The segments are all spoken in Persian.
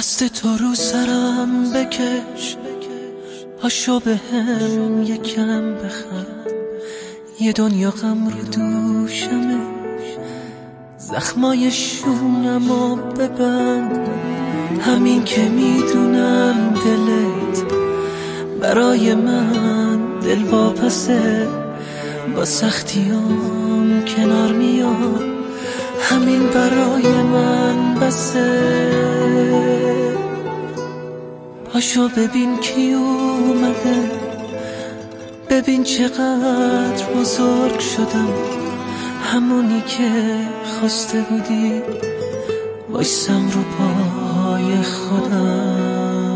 دست تو رو سرم بکش، پاشو به هم یکم بخند. یه دنیا غم رو دوشمه، زخمای شونمو ببند. همین که میدونم دلت برای من دل واپسه، با سختیام کنار میاد، همین برای من بسه. پاشو ببین کی اومده، ببین چقدر بزرگ شدم، همونی که خواسته بودی وایسم رو پای خودم.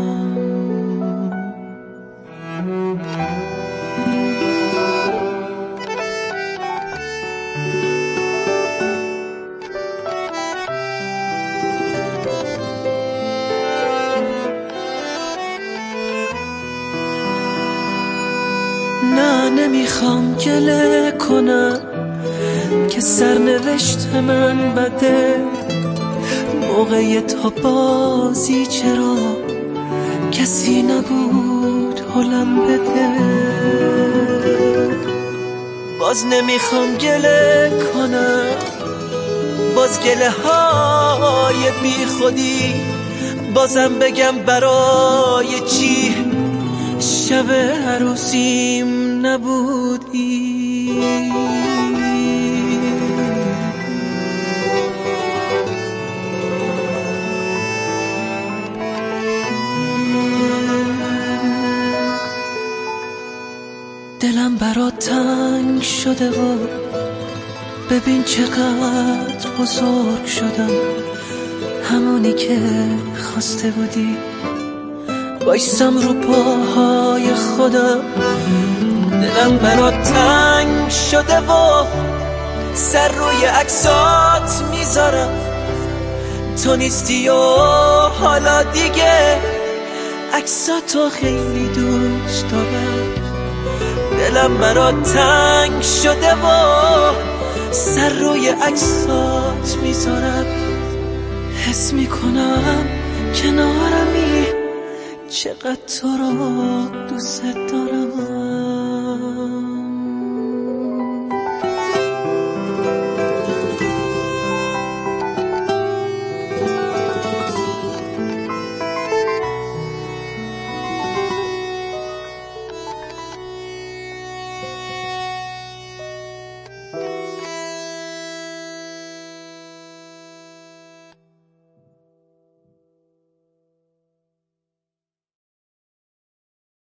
نه نمیخوام گله کنم که سرنوشت من بده، موقع تا بازی چرا کسی نبود حالم بده. باز نمیخوام گله کنم، باز گله های بی خودی، بازم بگم برای چی شب عروسیم نبودی. دلم برات تنگ شده و ببین چقدر بزرگ شدم، همونی که خواسته بودی وایسم رو پاهای خودم. دلم برات تنگ شده و سر روی عکسات میذارم، تو نیستی و حالا دیگه عکساتو خیلی دوست دارم. دلم برات تنگ شده و سر روی عکسات میذارم، حس میکنم کنارمی، چقدر تو رو دوست دارم.